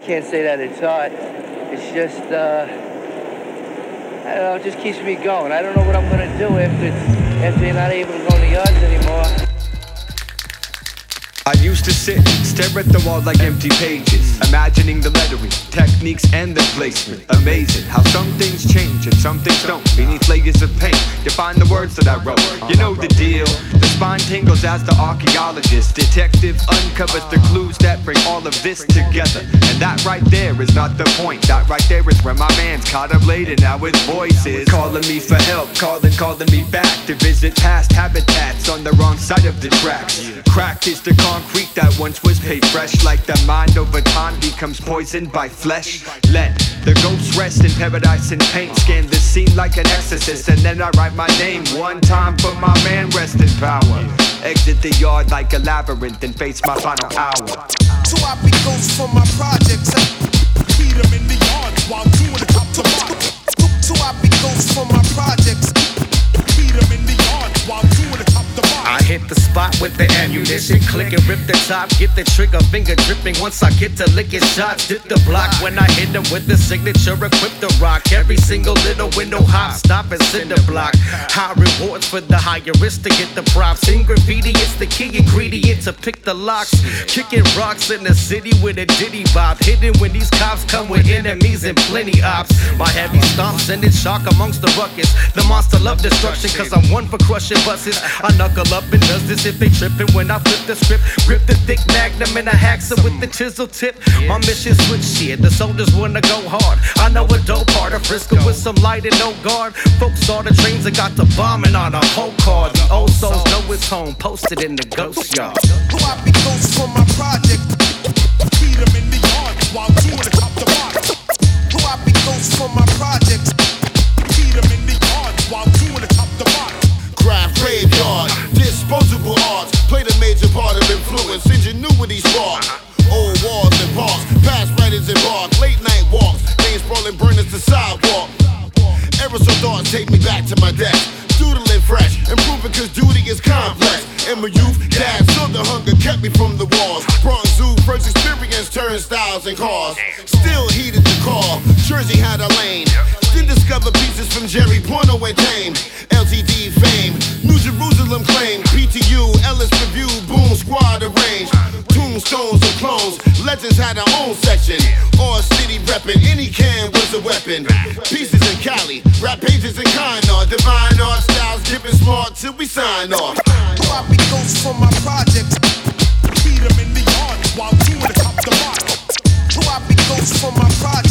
Can't say that it's hard. It's just, I don't know, it just keeps me going. I don't know what I'm gonna do after you're not able to go in the yards anymore. I used to sit, stare at the wall like empty pages, imagining the lettering, techniques and the placement. Amazing how some things change and some things don't. Beneath layers of paint, you find the words that I wrote. You know the deal. The spine tingles as the archaeologist. Detective uncovers the clues that bring all of this together. And that right there is not the point. That right there is where my man's contemplating. Now his voice is calling me for help, calling me back to visit past habitats on the wrong side of the tracks. Cracked is the concrete that once was paid fresh, like the mind over time becomes poisoned by flesh. Let the ghosts rest in paradise and paint. Scan the scene like an exorcist, and then I write my name one time for my man rest in power. Exit the yard like a labyrinth and face my final hour. Two happy ghosts from my projects. Beat them in the yard while doing it up to mark. Two happy ghosts from my projects. Beat them in the yard while doing it up to mark. I hit the spot with the ammunition, click and rip the top, get the trigger finger dripping. Once I get to licking shots, dip the block. When I hit them with the signature, equip the rock. Every single little window hop, stop and cinder block. High rewards for the higher risk to get the props. In graffiti, it's the key ingredient to pick the locks. Kicking rocks in the city with a diddy bop. Hidden when these cops come with enemies and plenty ops. My heavy stomp sending shock amongst the ruckus. The monster love destruction, cause I'm one for crushing buses. I knuckle up and does this if they trippin' when I flip the script. Grip the thick magnum and I hacks it with the chisel tip. My mission switch shit, the soldiers wanna go hard. I know a dope part of Frisco with some light and no guard. Folks saw the trains that got the bombing on a whole car. The old souls know it's home, posted in the ghost yard. Who happy ghosts from my project? Beat them in the yard while doing it up the mark. Who happy ghosts from my project? Beat them in the yard while doing it up the mark. Craft graveyard, disposable arts played a major part of influence, ingenuity spark. Old walls and parks, past writers and bars, late night walks, names sprawling burners to sidewalk. Aerosol thoughts take me back to my desk, doodling fresh, improving cause duty is complex. In my youth, dad saw the hunger kept me from the walls. Bronx Zoo, first experience turnstiles and cars. Still heated the call, Jersey had a lane. Then discovered pieces from Jerry Porno and Tame. LTD fame, New Jerusalem claim. PTU, Ellis Review, Boom Squad arranged. Tombstones and clones, legends had their own section. All city reppin', any can was a weapon. Pieces in Cali, rap pages in Kiner. Divine art styles, dipping smart till we sign off. Happy ghosts from my project. Beat them in the yard while doing it up the mark. Two happy ghosts from my project.